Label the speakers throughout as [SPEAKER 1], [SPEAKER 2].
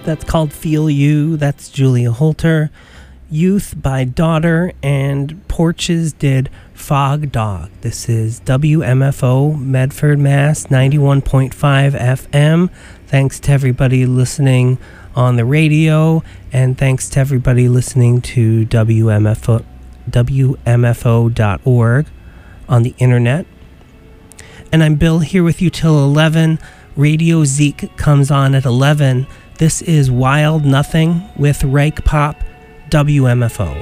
[SPEAKER 1] That's called Feel You. That's Julia Holter. Youth by Daughter, and Porches did Fog Dog. This is WMFO Medford, Mass, 91.5 FM. Thanks to everybody listening on the radio, and thanks to everybody listening to WMFO.org on the internet. And I'm Bill here with you till 11. Radio Zeke comes on at 11. This is Wild Nothing with Rake Pop, WMFO.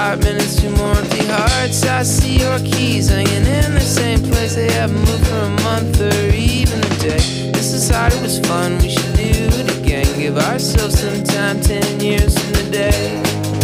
[SPEAKER 2] apartment and 2 more empty hearts. I see your keys hanging in the same place. They haven't moved for a month or even a day. This is hard, it was fun, we should do it again. Give ourselves some time, 10 years from the day.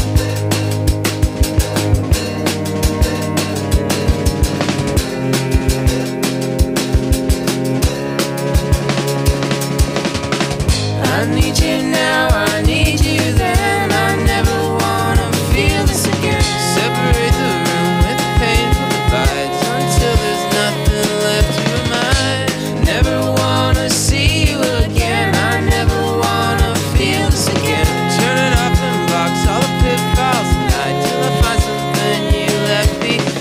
[SPEAKER 2] I need you now, I need you then. I never wanna feel this again. Separate the room with painful divides until there's nothing left to remind. Never wanna see you again. I never wanna feel this again. Turn it off and box all the pitfalls tonight till I find something you left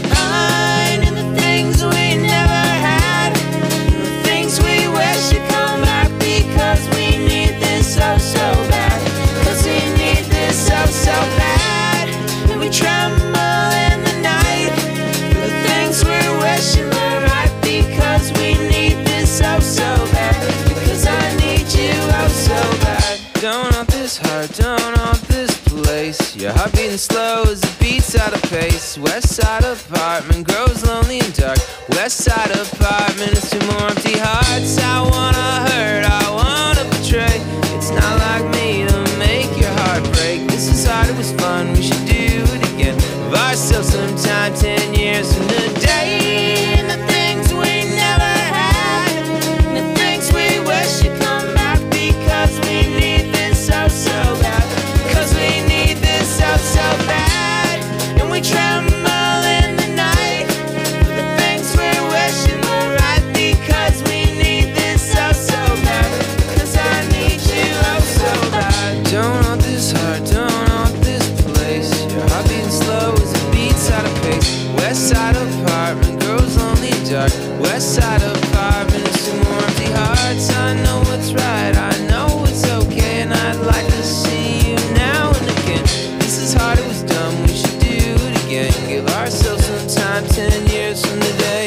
[SPEAKER 2] behind. And the things we never had, the things we wish would come back because we need so bad, cause we need this so bad. And we tremble in the night, the things we're wishing were right because we need this so bad, because I need you so bad. Don't want this heart, don't want this place. Your heart beating slow as the beats out of pace. West side apartment grows lonely and dark. West side apartment is 2 more empty hearts. I wanna hurt, I wanna betray. It's not like me to make your heart break. This is hard, it was fun, we should do it again. Give ourselves some time, 10 years from today. And the things we never had, and the things we wish would come back because we need this so bad, because we need this so bad. And we tremble in the night, the things we're wishing were right because we need this so bad, because I need you so bad. Don't want this heart, don't want this place. Your heart beating slow as it beats out of pace. West side apartment grows lonely and dark. West side apartment is 2 more empty hearts. I know what's right, I know it's okay, and I'd like to see you now and again. This is hard, it was dumb, we should do it again. Give ourselves some time, 10 years from today.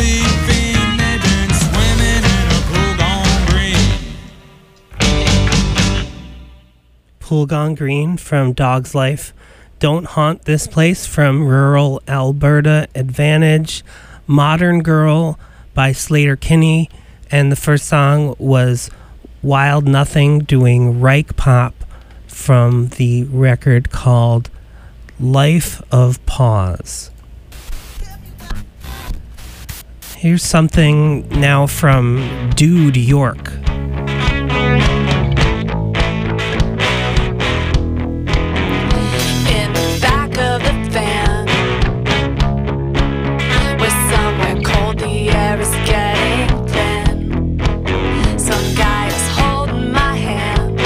[SPEAKER 3] sleeping, they've been swimming in a pool gone green.
[SPEAKER 1] Pool Gone Green from Dog's Life. Don't Haunt This Place from Rural Alberta Advantage. Modern Girl by Slater Kinney. And the first song was Wild Nothing doing Reich Pop from the record called Life of Pause. Here's something now from Dude York.
[SPEAKER 4] In the back of the van, we're somewhere cold, the air is getting thin. Some guy is holding my hand,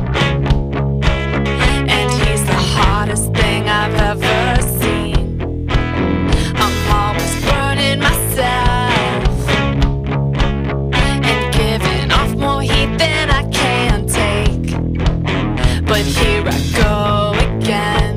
[SPEAKER 4] and he's the hottest thing I've ever seen. I'm always burning myself and giving off more heat than I can take. But here I go again,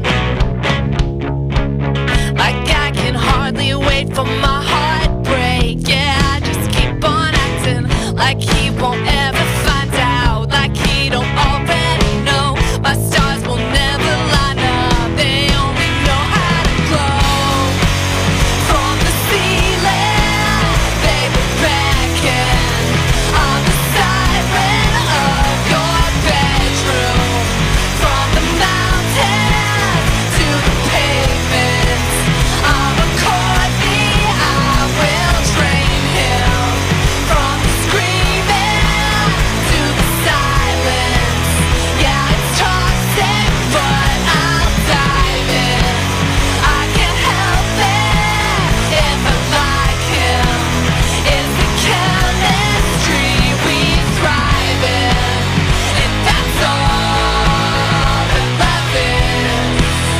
[SPEAKER 4] like I can hardly wait for my heartbreak. Yeah, I just keep on acting like he won't ever find out, like he don't already know. My stars will never line up, they only know how to glow. From the ceiling, they were beckon on the siren of your bedroom. From the mountains to the pavement, I'm a Courtney, I will train him. From the screaming to the silence, yeah, it's toxic, but I'll dive in. I can't help it if I like him. It's the chemistry we thrive in, and that's all that love is.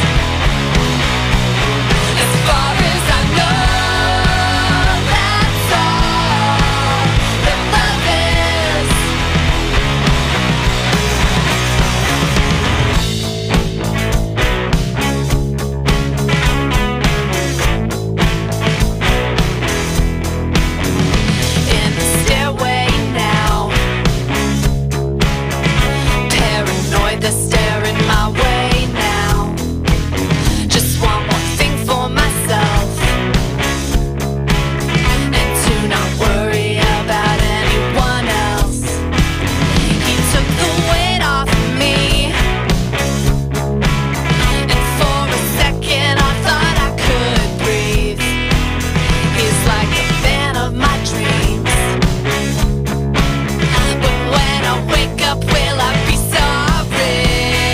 [SPEAKER 4] As far as I know, that's all that love is. In the stairway now, paranoid, they're staring my way now. Just one more thing for myself, and to not worry about anyone else. He took the weight off of me, and for a second I thought I could breathe. He's like the man of my dreams, but when I wake up, will I be sorry?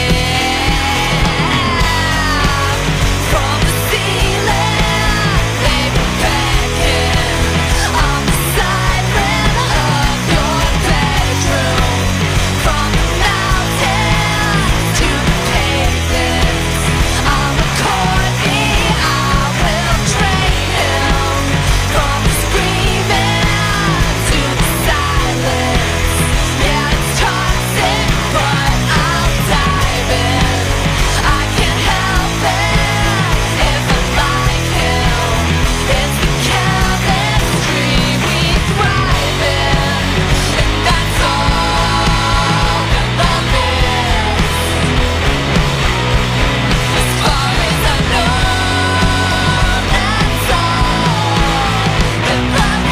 [SPEAKER 4] From the ceiling, they were beckon on the siren of your bedroom. From the mountains to the pavement, I'm a Courtney, I will train him. From the screaming to the silence, yeah, it's toxic, but I'll dive in. I can't help it if I like him. It's the chemistry we thrive in, and that's all that love is. As far as I know, that's all that love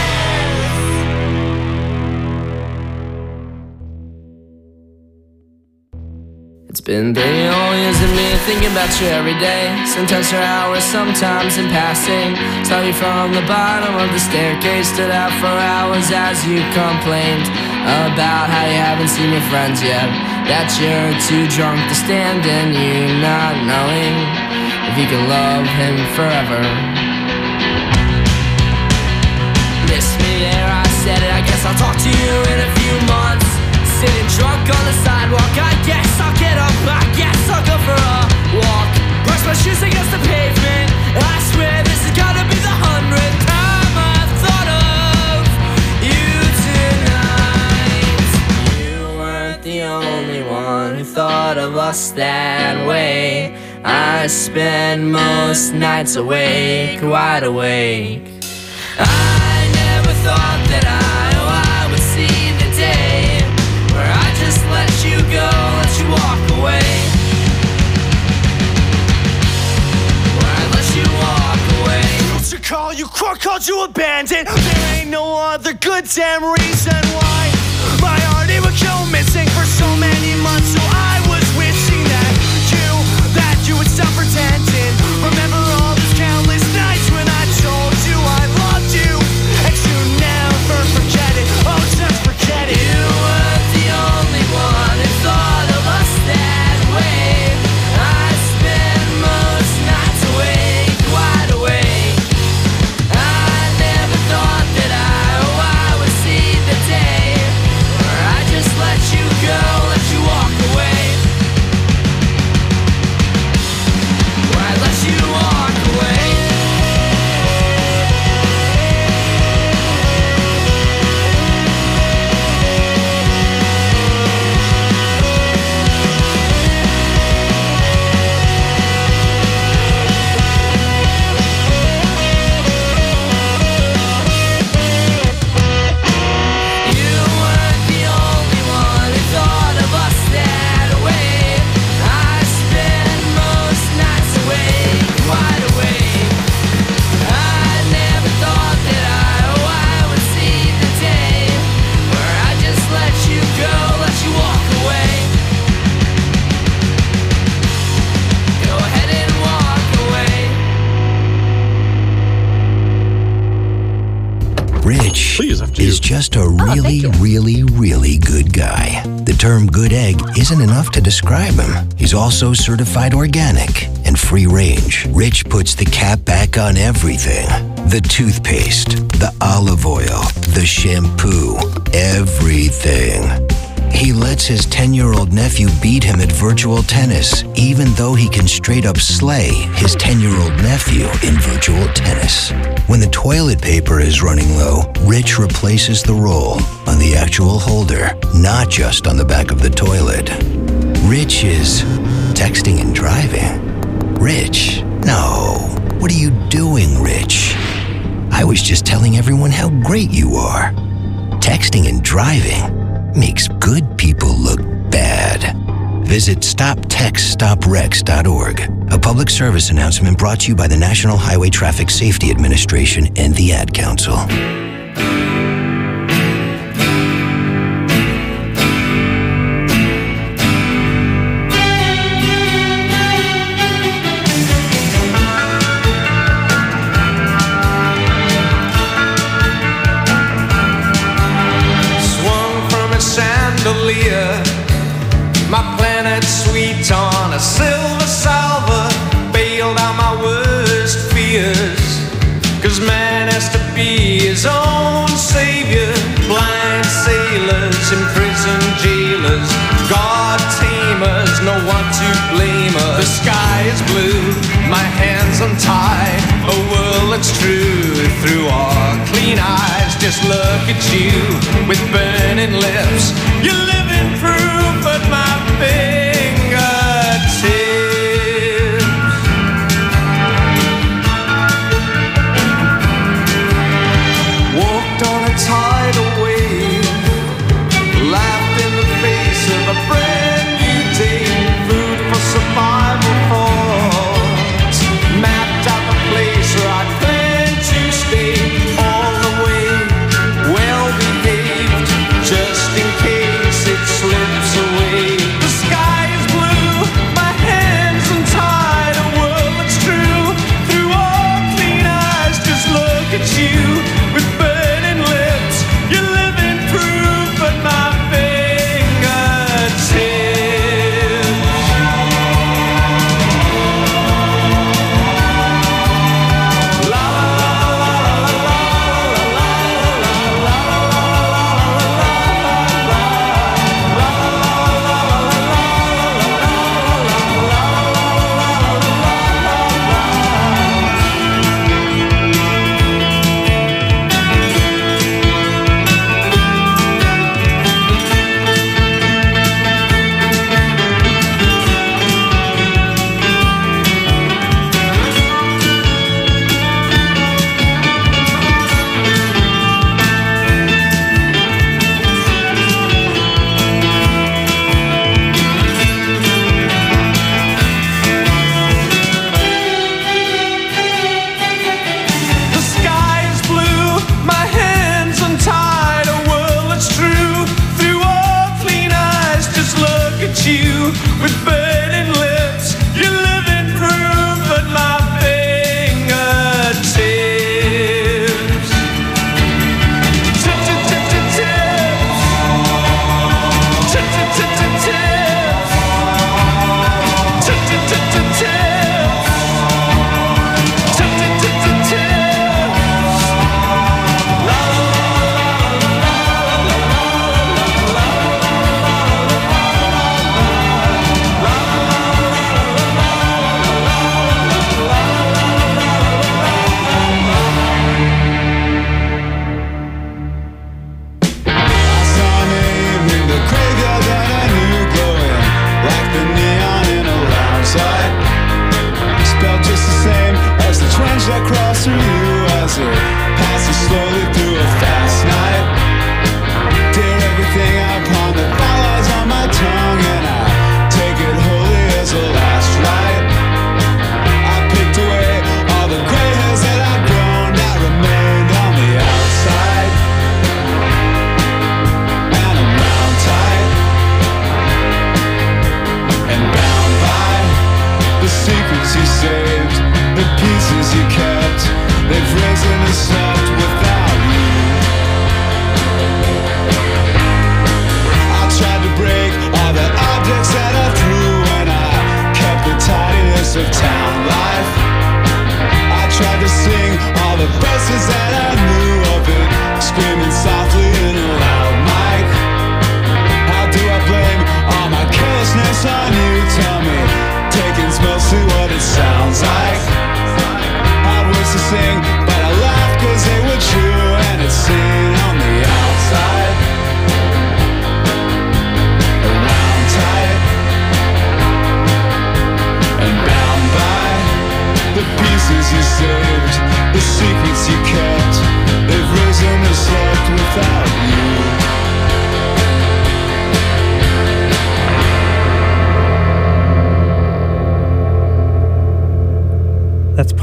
[SPEAKER 4] is.
[SPEAKER 2] It's been 30 whole years of me thinking about you every day. Sometimes for hours, sometimes in passing. Saw you from the bottom of the staircase, stood out for hours as you complained about how you haven't seen your friends yet, that you're too drunk to stand and you not knowing if you can love him forever. Miss me there, I said it, I guess I'll talk to you in a few months. Sitting drunk on the sidewalk, I guess I'll get up, I guess I'll go for a walk. Brush my shoes against the pavement, I swear this is gonna be the 100th time I've thought of you tonight. You weren't the only one who thought of us that way. I spend most nights awake, wide awake.
[SPEAKER 5] told you abandoned. There ain't no other good damn reason why my heart it would go missing for so many months. So I was wishing that you would stop pretending. Remember all those countless nights when I told you I loved you, and you never forget it. Oh, just forget it.
[SPEAKER 2] You were the only one who thought of us that way. I spent most nights awake, wide awake. I never thought that I would see the day where I just let you go, let you walk away. Where I let you walk away. You weren't the only one who thought of us that way. I spent most nights awake, wide awake. I never thought that I would see the day where I just let you go, let you walk away. Go ahead and walk away.
[SPEAKER 6] Rich
[SPEAKER 7] Please, after you.
[SPEAKER 6] is just a really good guy. The term good egg isn't enough to describe him. He's also certified organic and free range. Rich puts the cap back on everything. The toothpaste, the olive oil, the shampoo, everything. He lets his 10-year-old nephew beat him at virtual tennis, even though he can straight up slay his 10-year-old nephew in virtual tennis. When the toilet paper is running low, Rich replaces the roll on the actual holder, not just on the back of the toilet. Rich is texting and driving. Rich? No. What are you doing, Rich? I was just telling everyone how great you are. Texting and driving makes good people look bad. Visit StopTextStopWrecks.org. A public service announcement brought to you by the National Highway Traffic Safety Administration and the Ad Council.
[SPEAKER 3] Swung from a chandelier, my planet sweet on a silver salver, bailed out my worst fears. 'Cause man has to be his own savior. Blind sailors, imprisoned jailers, God tamers, no one to blame us. The sky is blue, my hands untied, a world that's true through our clean eyes. Just look at you with burning lips. You're living proof at my fingertips. Walked on a tidal wave, laughed in the face of a brand new day. Food for survival thoughts, mapped out the place where I plan to stay all the way. Well behaved, just in case it slips away. The sky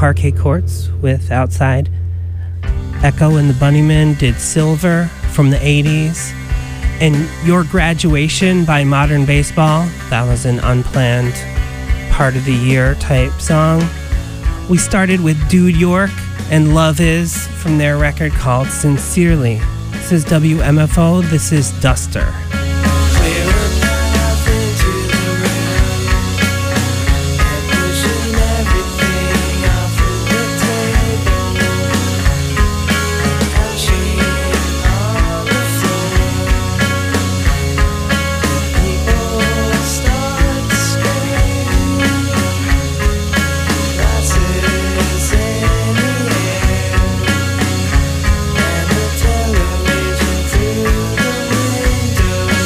[SPEAKER 1] Parquet Courts with Outside. Echo and the Bunnymen did Silver from the 80s. And Your Graduation by Modern Baseball, that was an unplanned part of the year type song. We started with Dude York and Love Is from their record called Sincerely. This is WMFO, this is Duster.
[SPEAKER 2] Television through the window.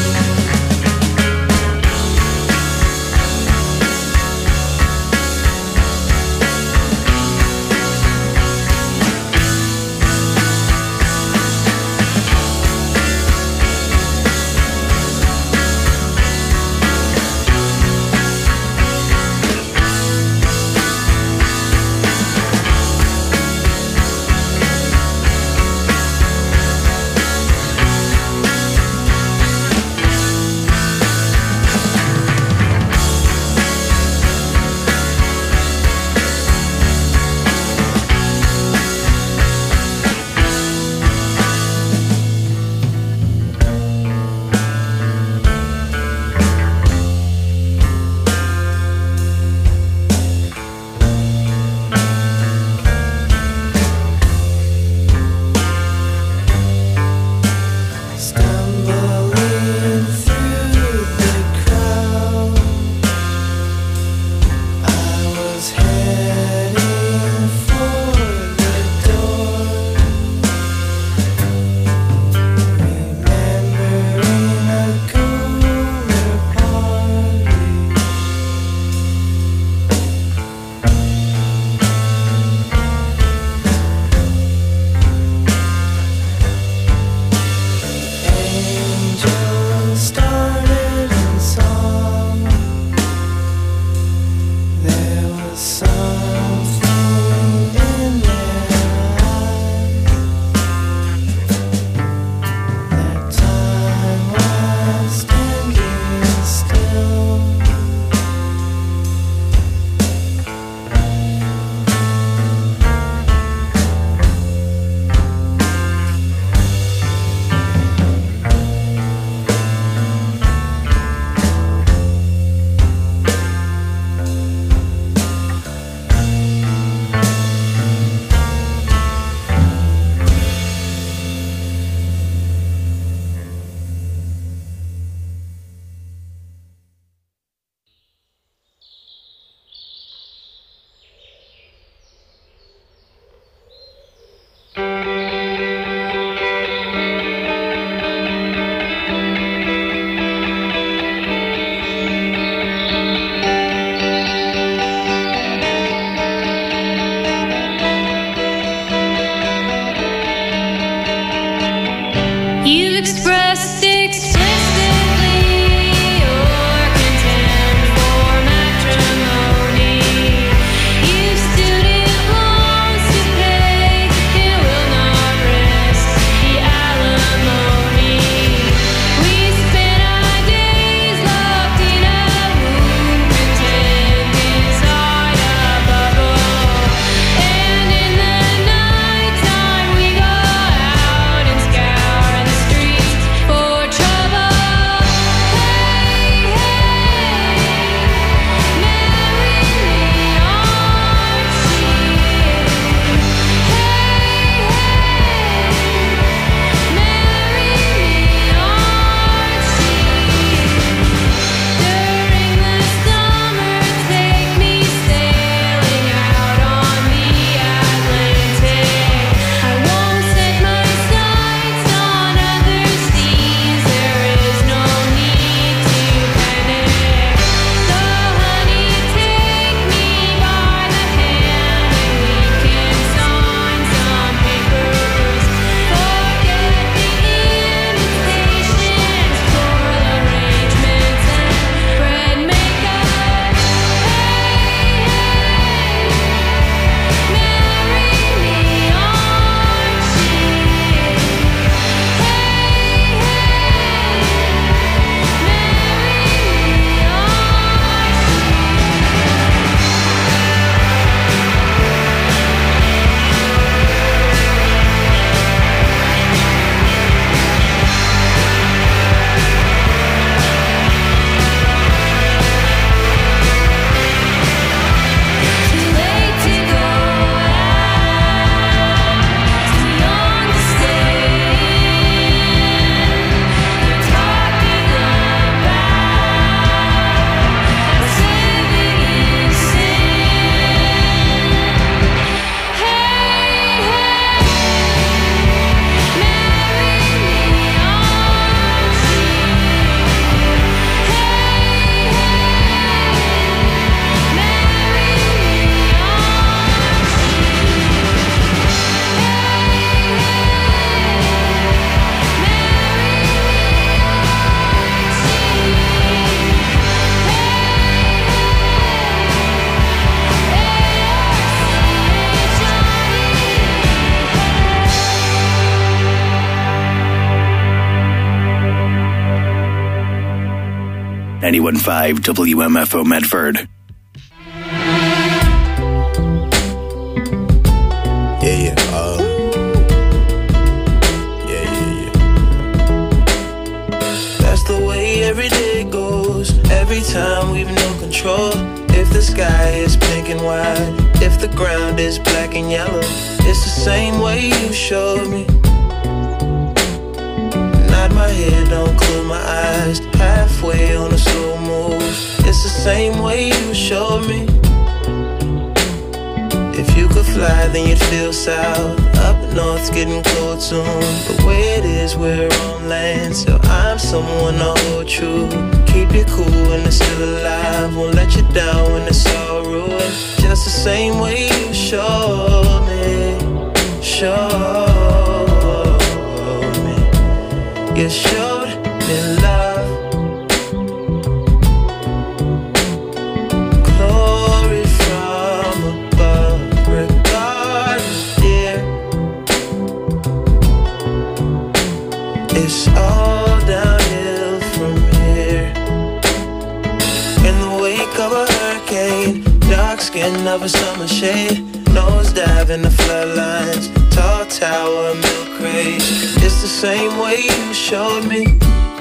[SPEAKER 7] 91.5 WMFO Medford.
[SPEAKER 8] Yeah.
[SPEAKER 2] That's the way every day goes. Every time we've no control. If the sky is pink and white, if the ground is black and yellow, it's the same way you showed me. Nod my head, don't close my eyes. Halfway on a slow move. It's the same way you showed me. If you could fly, then you'd feel south. Up north's getting cold soon. The way it is, we're on land, so I'm someone to hold true. Keep you cool when it's still alive. Won't let you down when it's all ruined. Just the same way you showed me. Showed me. You showed me love. Glory from above. Regardless, dear, it's all downhill from here. In the wake of a hurricane, dark skin of a summer shade, nosedive in the floodlines, tall tower, milk crates. It's the same way you showed me.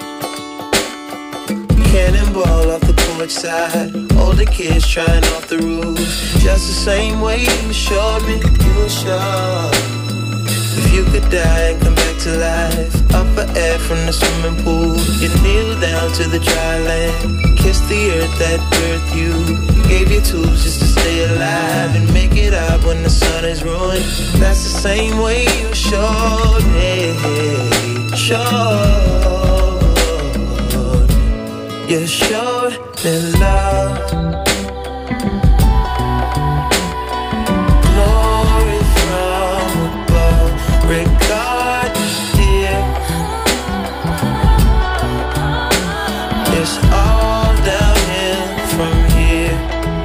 [SPEAKER 2] Cannonball off the porch side, older kids trying off the roof. Just the same way you showed me. You showed. If you could die and come back to life, up for air from the swimming pool, you kneel down to the dry land, kiss the earth that birthed you, gave you tools just to stay alive and make it out when the sun is ruined. That's the same way you showed me. Showed. You showed me love. Glory from above. Regardless, dear, it's all downhill from here.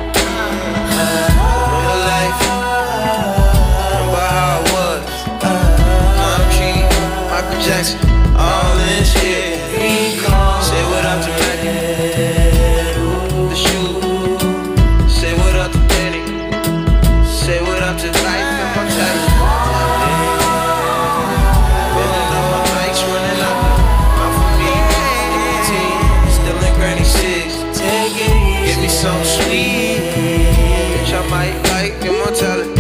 [SPEAKER 2] Real life, remember how it was. I'm cheating, Michael Jackson, all this shit. Say what up to Megan, the shoe. Say what up to Danny. Say what up to life and mortality. Running up my bikes, running up. Not for me, nicotine, still in Granny 6. Take it easy. Give me some sweet, bitch, I might like immortality.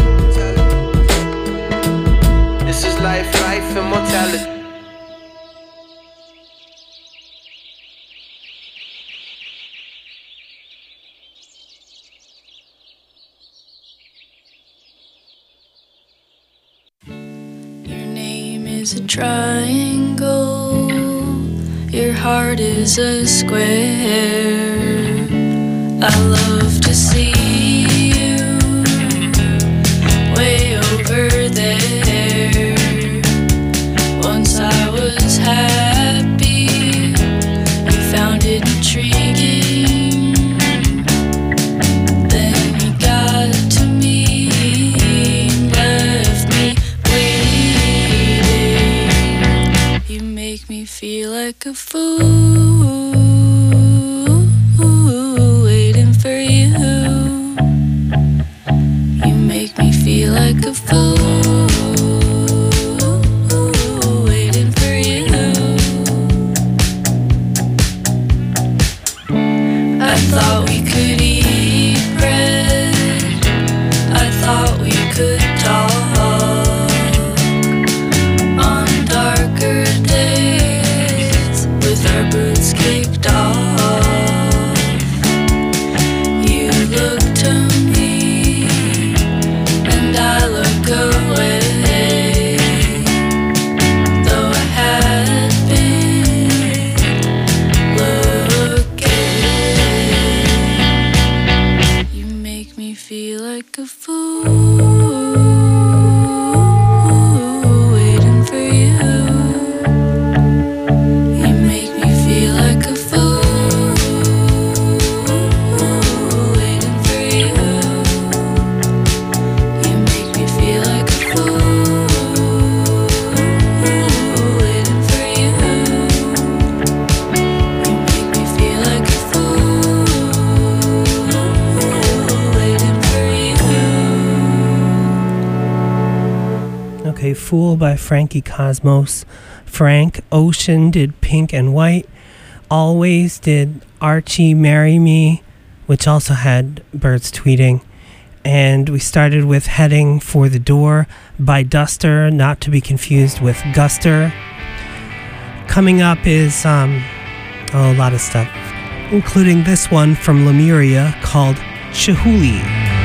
[SPEAKER 2] This is life, life, immortality.
[SPEAKER 4] Is a triangle, your heart is a square. I love to see you way over there. Once I was happy, you found it intriguing. Then you got to me, left me waiting. You make me feel like a fool, waiting for you. You make me feel like a fool, waiting for you. I thought we could eat bread, I thought we could talk on darker days with our boots kicked
[SPEAKER 1] Fool by Frankie Cosmos. Frank Ocean did Pink and White. Always did Archie Marry Me, which also had Birds Tweeting. And we started with Heading for the Door by Duster, not to be confused with Guster. Coming up is a lot of stuff, including this one from Lemuria called Shahuli.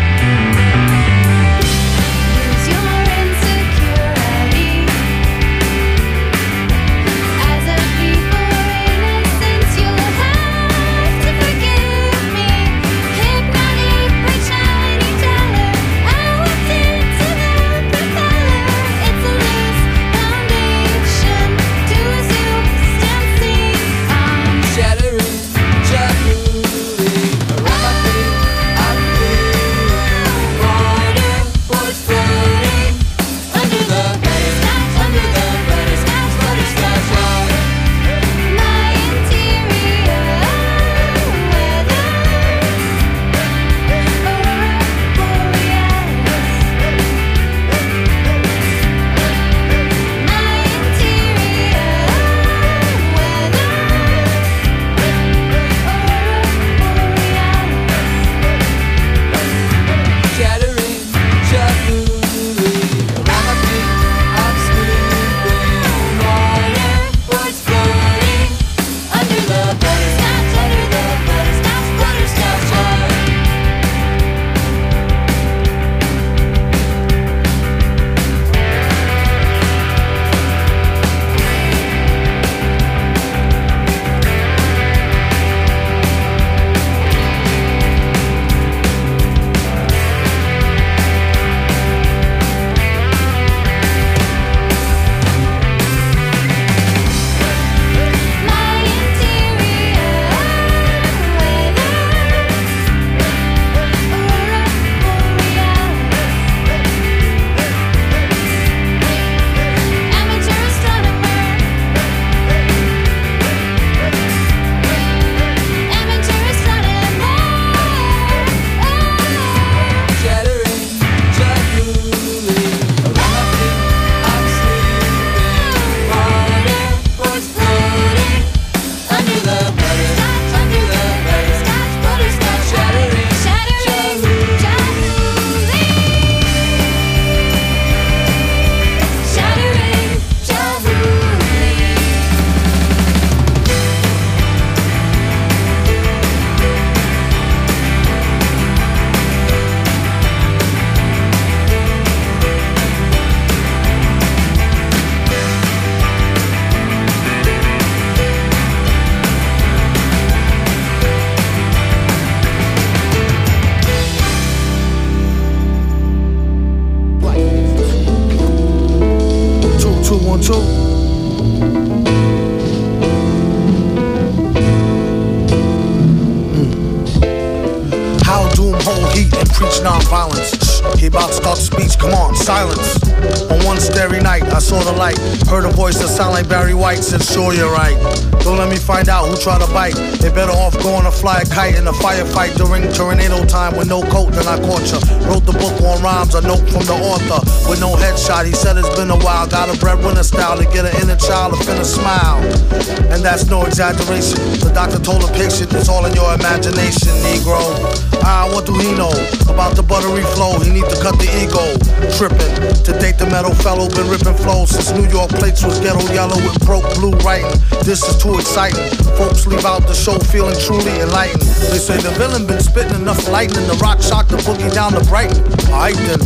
[SPEAKER 8] He about to start the speech, come on, silence. On one starry night, I saw the light. Heard a voice that sounded like Barry White, said, sure you're right. Don't let me find out who tried to bite. They better off going to fly a kite in a firefight during tornado time with no coat, then I caught ya. Wrote the book on rhymes, a note from the author. With no headshot, he said it's been a while. Got a breadwinner style to get an inner child to finna smile. And that's no exaggeration. The doctor told the patient it's all in your imagination, Negro. What do he know about the buttery flow? He need to cut the ego. Trippin', to date the metal fellow been ripping flows since New York plates was ghetto yellow with broke blue writing. This is too exciting. Folks leave out the show feeling truly enlightened. They say the villain been spitting enough lightning to rock shock the boogie down to Brighton. Alright then.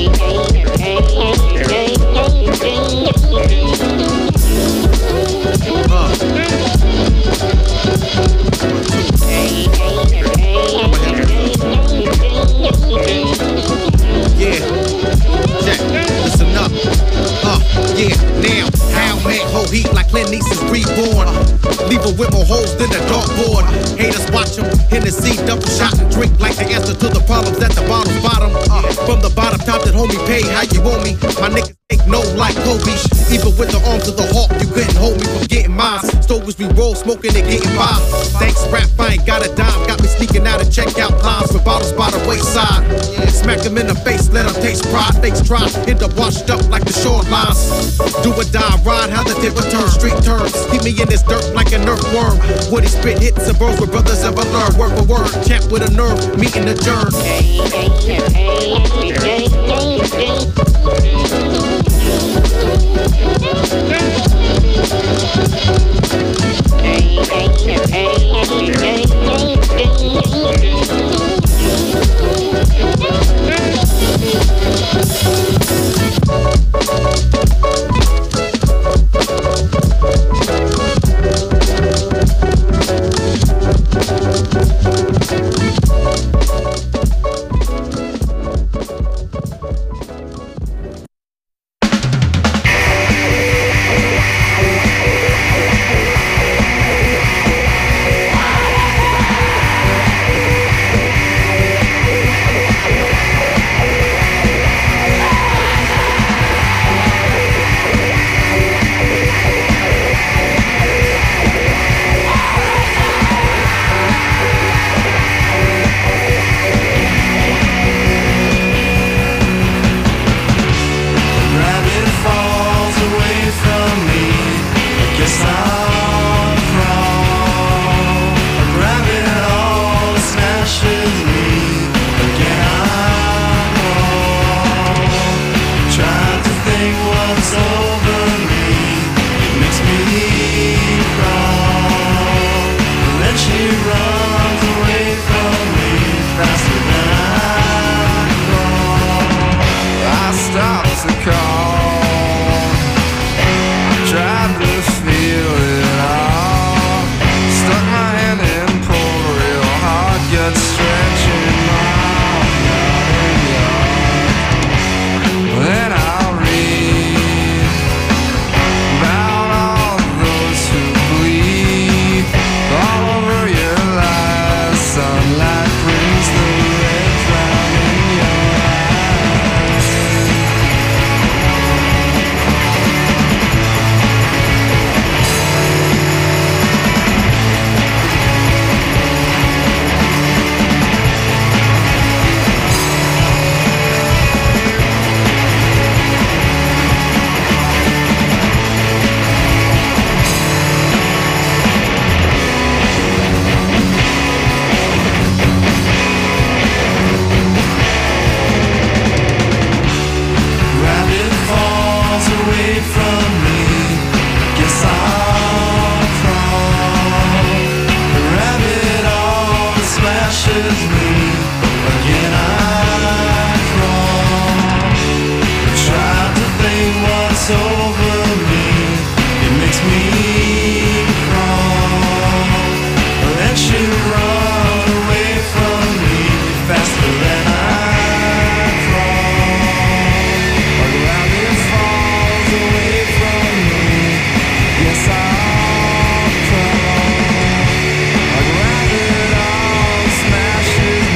[SPEAKER 9] Yeah, check, listen up. Yeah, now, how man hold heat like Clint East's reborn. Leave her with more holes than a dartboard. Haters watch him, Hennessy, double shot and drink like the answer to the problems at the bottom's bottom. From the bottom top that homie pay, how you want me? My niggas take no like Kobe. Even with the arms of the hawk, you couldn't hold me from getting mine. Stovers we roll, smoking and getting by. Thanks rap, I ain't got a dime. Got me sneaking out of checkout lines with bottles by the wayside. Smack him in the face, let him taste pride. Fakes try, end up washed up like the shorelines. Do or die, ride how the tip return. Street turns, keep me in this dirt like an earthworm. Woody spit hits and bros where brothers ever learn. Word for word, champ with a nerve, meeting the germ.
[SPEAKER 2] Smashes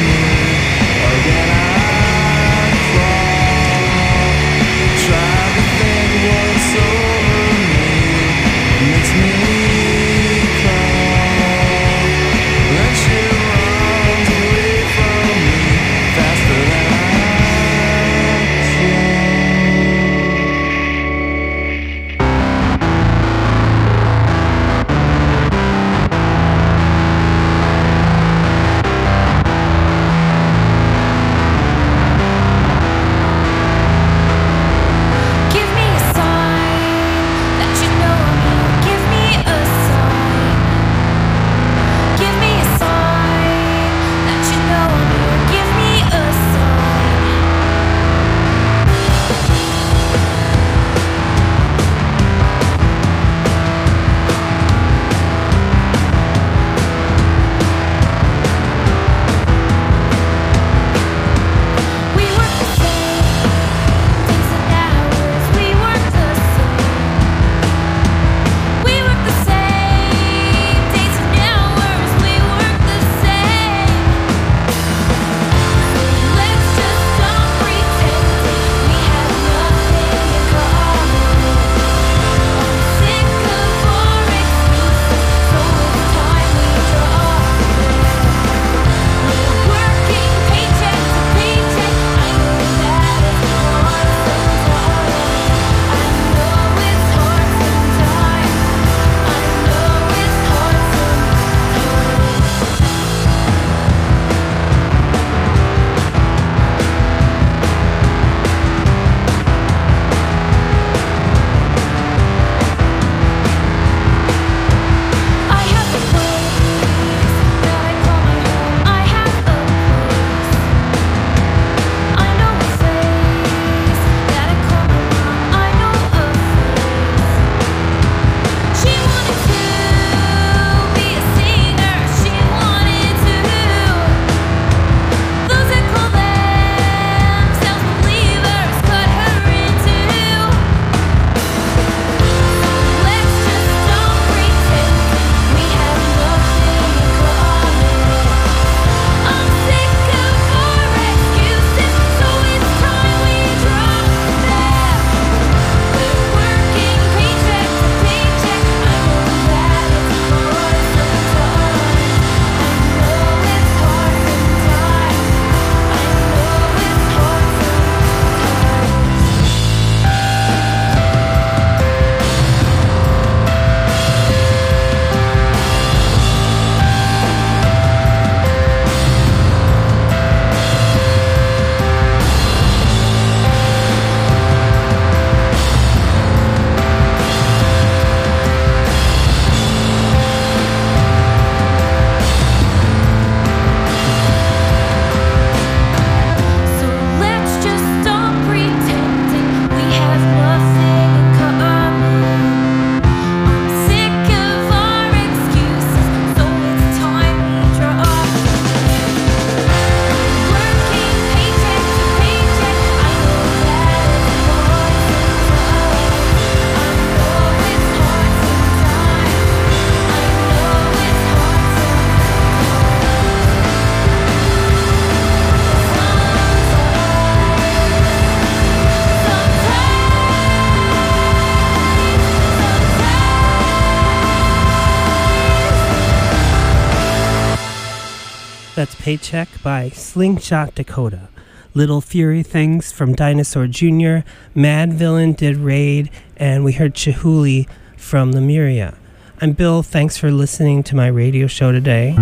[SPEAKER 1] That's Paycheck by Slingshot Dakota. Little Fury Things from Dinosaur Jr., Mad Villain did Raid, and we heard Chihuly from Lemuria. I'm Bill. Thanks for listening to my radio show today.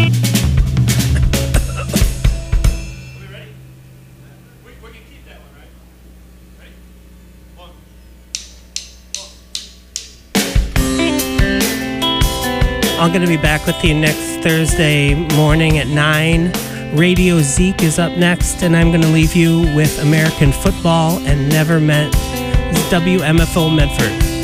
[SPEAKER 1] I'm going to be back with you next Thursday morning at 9. Radio Zeke is up next, and I'm going to leave you with American Football and Never Met. This is WMFO Medford.